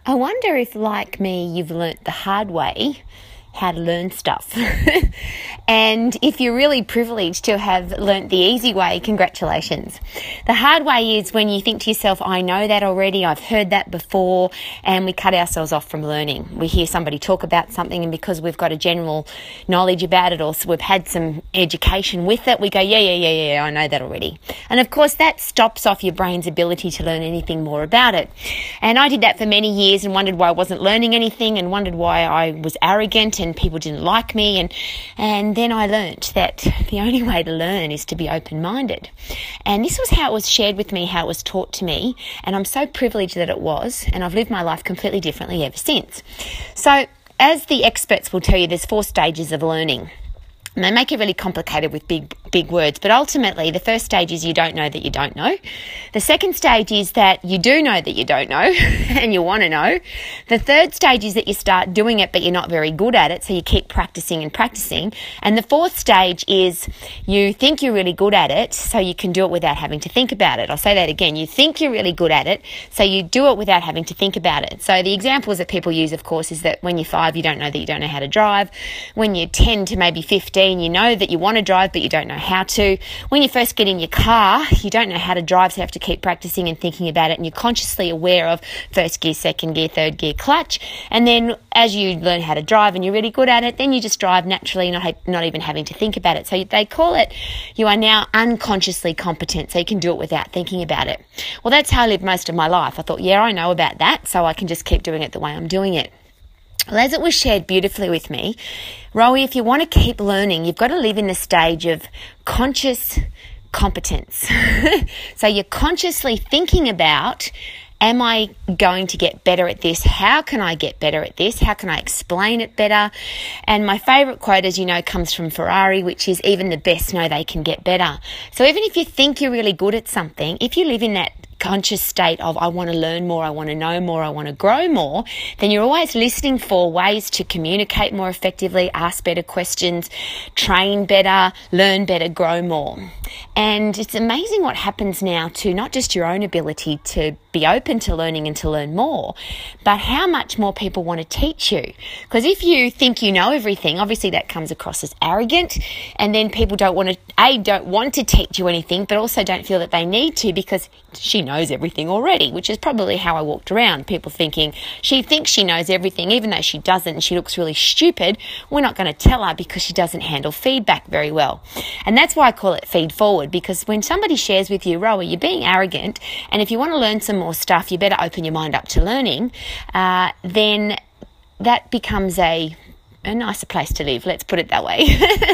I wonder if, like me, you've learnt the hard way how to learn stuff. And if you're really privileged to have learnt the easy way, congratulations. The hard way is when you think to yourself, I know that already, I've heard that before, and we cut ourselves off from learning. We hear somebody talk about something, and because we've got a general knowledge about it, or so we've had some education with it, we go, yeah, I know that already. And of course that stops off your brain's ability to learn anything more about it. And I did that for many years and wondered why I wasn't learning anything, and wondered why I was arrogant and people didn't like me, and then I learnt that the only way to learn is to be open-minded. And this was how it was shared with me, how it was taught to me, and I'm so privileged that it was, and I've lived my life completely differently ever since. So as the experts will tell you, there's 4 stages of learning. And they make it really complicated with big words, but ultimately the first stage is you don't know that you don't know. The second stage is that you do know that you don't know and you want to know. The third stage is that you start doing it but you're not very good at it, so you keep practicing and practicing. And the fourth stage is you think you're really good at it so you can do it without having to think about it. I'll say that again. You think you're really good at it so you do it without having to think about it. So the examples that people use, of course, is that when you're 5 you don't know that you don't know how to drive. When you're 10 to maybe 15 you know that you want to drive but you don't know how to. When you first get in your car, you don't know how to drive, so you have to keep practicing and thinking about it, and you're consciously aware of first gear, second gear, third gear, clutch. And then as you learn how to drive and you're really good at it, then you just drive naturally, not even having to think about it. So they call it, you are now unconsciously competent, so you can do it without thinking about it. Well, that's how I lived most of my life. I thought, yeah, I know about that, so I can just keep doing it the way I'm doing it. Well, as it was shared beautifully with me, Rowie, if you want to keep learning, you've got to live in the stage of conscious competence. So you're consciously thinking about, am I going to get better at this? How can I get better at this? How can I explain it better? And my favourite quote, as you know, comes from Ferrari, which is, even the best know they can get better. So even if you think you're really good at something, if you live in that conscious state of, I want to learn more, I want to know more, I want to grow more, then you're always listening for ways to communicate more effectively, ask better questions, train better, learn better, grow more. And it's amazing what happens now to not just your own ability to be open to learning and to learn more, but how much more people want to teach you. Because if you think you know everything, obviously that comes across as arrogant, and then people don't want to teach you anything, but also don't feel that they need to because she knows everything already, which is probably how I walked around, people thinking she thinks she knows everything even though she doesn't, and she looks really stupid. We're not going to tell her because she doesn't handle feedback very well. And that's why I call it feed forward, because when somebody shares with you, Rowie, you're being arrogant, and if you want to learn some more stuff, you better open your mind up to learning, then that becomes a nicer place to live, let's put it that way.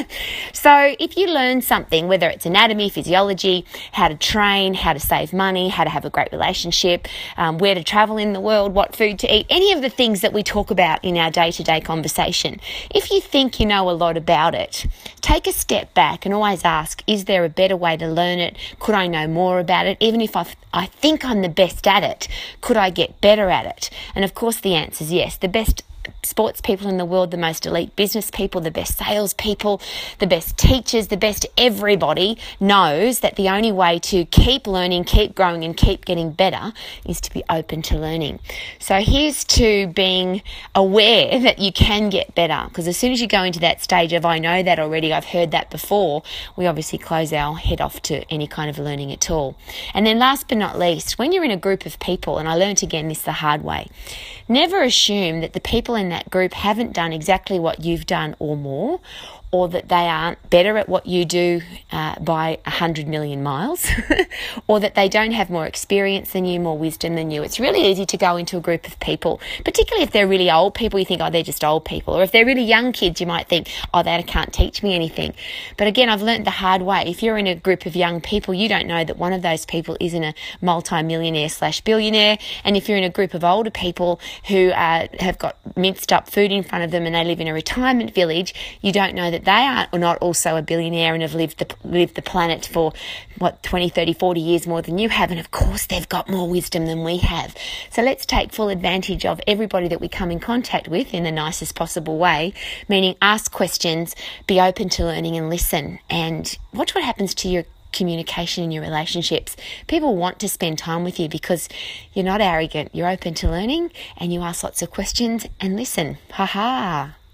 So if you learn something, whether it's anatomy, physiology, how to train, how to save money, how to have a great relationship, where to travel in the world, what food to eat, any of the things that we talk about in our day-to-day conversation, if you think you know a lot about it, take a step back and always ask, is there a better way to learn it? Could I know more about it? Even if I think I'm the best at it, could I get better at it? And of course the answer is yes. The best sports people in the world, the most elite business people, the best sales people, the best teachers, the best everybody knows that the only way to keep learning, keep growing and keep getting better is to be open to learning. So here's to being aware that you can get better, because as soon as you go into that stage of, I know that already, I've heard that before, we obviously close our head off to any kind of learning at all. And then last but not least, when you're in a group of people, and I learned again this the hard way, never assume that the people in that group haven't done exactly what you've done or more, or that they aren't better at what you do by 100 million miles, or that they don't have more experience than you, more wisdom than you. It's really easy to go into a group of people, particularly if they're really old people, you think, oh, they're just old people. Or if they're really young kids, you might think, oh, they can't teach me anything. But again, I've learned the hard way. If you're in a group of young people, you don't know that one of those people isn't a multi-millionaire/billionaire. And if you're in a group of older people who have got minced up food in front of them and they live in a retirement village, you don't know that they are not also a billionaire and have lived the planet for, 20, 30, 40 years more than you have. And of course, they've got more wisdom than we have. So let's take full advantage of everybody that we come in contact with in the nicest possible way, meaning ask questions, be open to learning and listen, and watch what happens to your communication in your relationships. People want to spend time with you because you're not arrogant, you're open to learning, and you ask lots of questions and listen. Ha ha.